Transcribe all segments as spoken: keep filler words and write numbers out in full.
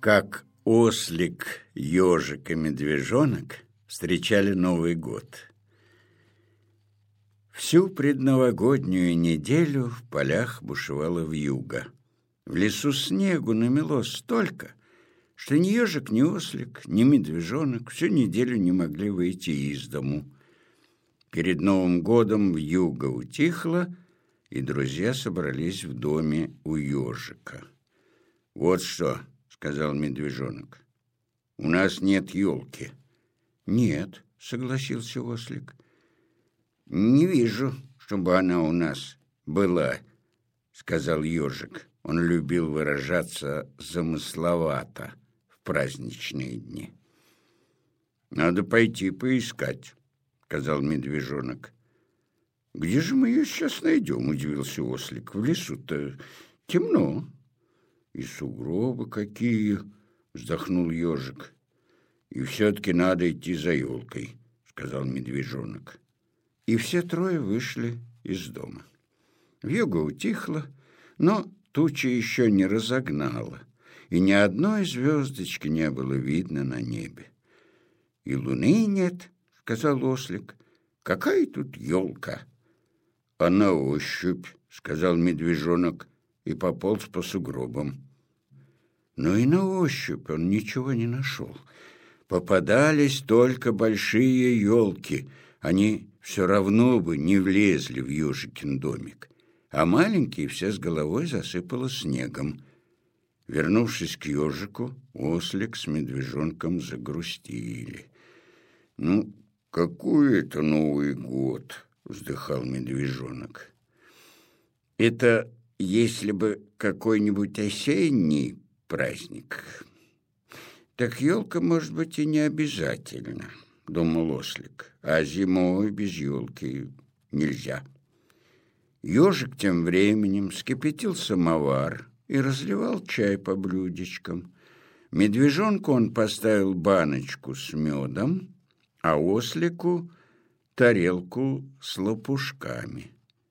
Как ослик, ежик и медвежонок встречали Новый год. Всю предновогоднюю неделю в полях бушевала вьюга. В лесу снегу намело столько, что ни ежик, ни ослик, ни медвежонок всю неделю не могли выйти из дому. Перед Новым годом вьюга утихла, и друзья собрались в доме у ежика. «Вот что», — сказал медвежонок, — «у нас нет елки». «Нет», — согласился ослик. «Не вижу, чтобы она у нас была», — сказал ежик. Он любил выражаться замысловато в праздничные дни. «Надо пойти поискать», — сказал медвежонок. «Где же мы ее сейчас найдем?» — удивился ослик. «В лесу-то темно». «И сугробы какие!» — вздохнул ежик. «И все-таки надо идти за елкой», — сказал медвежонок. И все трое вышли из дома. Вьюга утихла, но туча еще не разогнала, и ни одной звездочки не было видно на небе. «И луны нет», — сказал ослик. «Какая тут елка?» «А на ощупь», — сказал медвежонок и пополз по сугробам. Но и на ощупь он ничего не нашел. Попадались только большие елки. Они все равно бы не влезли в ежикин домик, а маленькие все с головой засыпало снегом. Вернувшись к ежику, ослик с медвежонком загрустили. «Ну, какой это Новый год?» — вздыхал медвежонок. «Это если бы какой-нибудь осенний праздник. Так елка, может быть, и не обязательно», — думал ослик. «А зимой без елки нельзя». Ежик тем временем вскипятил самовар и разливал чай по блюдечкам. Медвежонку он поставил баночку с медом, а ослику — тарелку с лопушками.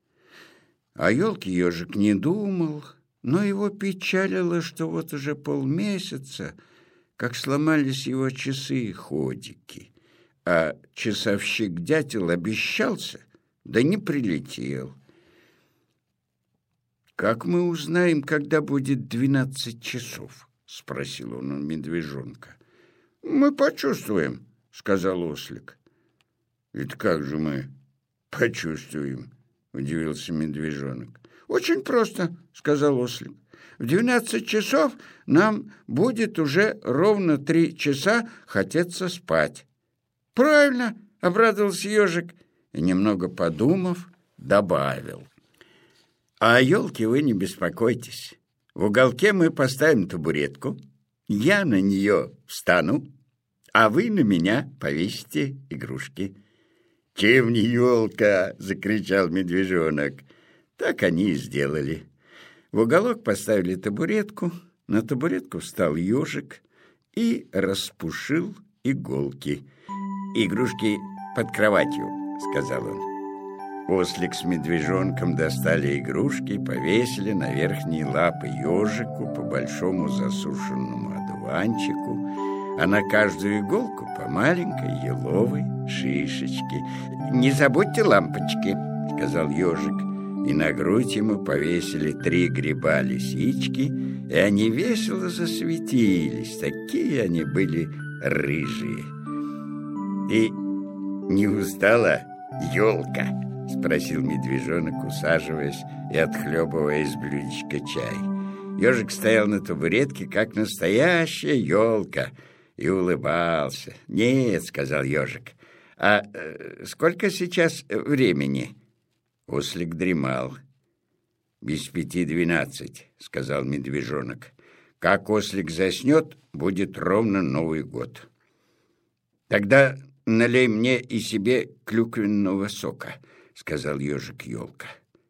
О елке ежик не думал, но его печалило, что вот уже полмесяца, как сломались его часы и ходики, а часовщик-дятел обещался, да не прилетел. «Как мы узнаем, когда будет двенадцать часов?» — спросил он у медвежонка. «Мы почувствуем», — сказал ослик. «Это как же мы почувствуем?» — удивился медвежонок. «Очень просто», — сказал ослик. «В двенадцать часов нам будет уже ровно три часа хотеться спать». «Правильно», — обрадовался ежик и, немного подумав, добавил: «А о елке вы не беспокойтесь. В уголке мы поставим табуретку, я на нее встану, а вы на меня повесите игрушки». «Чем не елка?» — закричал медвежонок. Так они и сделали. В уголок поставили табуретку, на табуретку встал ежик и распушил иголки. «Игрушки под кроватью», — сказал он. Ослик с медвежонком достали игрушки и повесили на верхние лапы ежику по большому засушенному одуванчику, а на каждую иголку по маленькой еловой шишечке. «Не забудьте лампочки», — сказал ежик, и на грудь ему повесили три гриба-лисички, и они весело засветились, такие они были рыжие. «Ты не устала, елка?» — спросил медвежонок, усаживаясь и отхлебывая из блюдечка чай. Ежик стоял на табуретке, как настоящая елка, и улыбался. «Нет», — сказал ежик. «А э, сколько сейчас времени?» Ослик дремал. «Без пяти двенадцать», — сказал медвежонок. «Как ослик заснет, будет ровно Новый год». «Тогда налей мне и себе клюквенного сока», — сказал ежик-елка.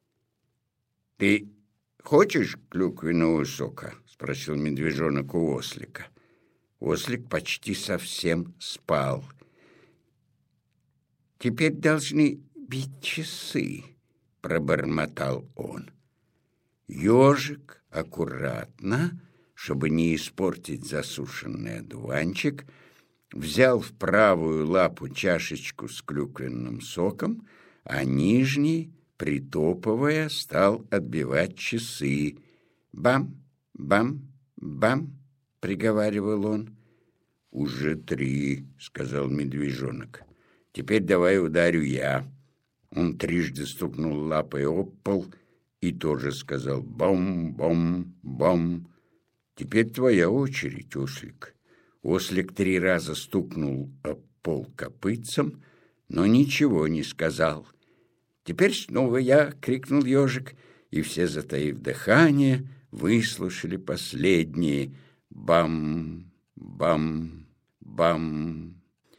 «Ты хочешь клюквенного сока?» — спросил медвежонок у ослика. Ослик почти совсем спал. «Теперь должны бить часы», — пробормотал он. Ежик аккуратно чтобы не испортить засушенный одуванчик, взял в правую лапу чашечку с клюквенным соком, а нижней, притопывая, стал отбивать часы. «Бам, бам, бам», — приговаривал он. «Уже три», — сказал медвежонок. «Теперь давай ударю я». Он трижды стукнул лапой об пол и тоже сказал «бом-бом-бом». «Теперь твоя очередь, ослик». Ослик три раза стукнул об пол копытцем, но ничего не сказал. «Теперь снова я!» — крикнул ежик, и все, затаив дыхание, выслушали последние «бам, бам, бам».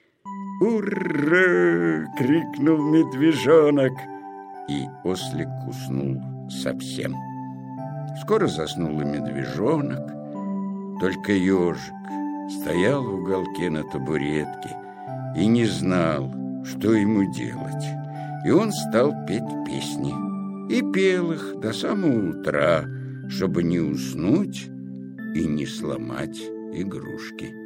«Ура!» — крикнул медвежонок, и ослик уснул совсем. Скоро заснул и медвежонок, только ежик стоял в уголке на табуретке и не знал, что ему делать. И он стал петь песни. И пел их до самого утра, чтобы не уснуть и не сломать игрушки.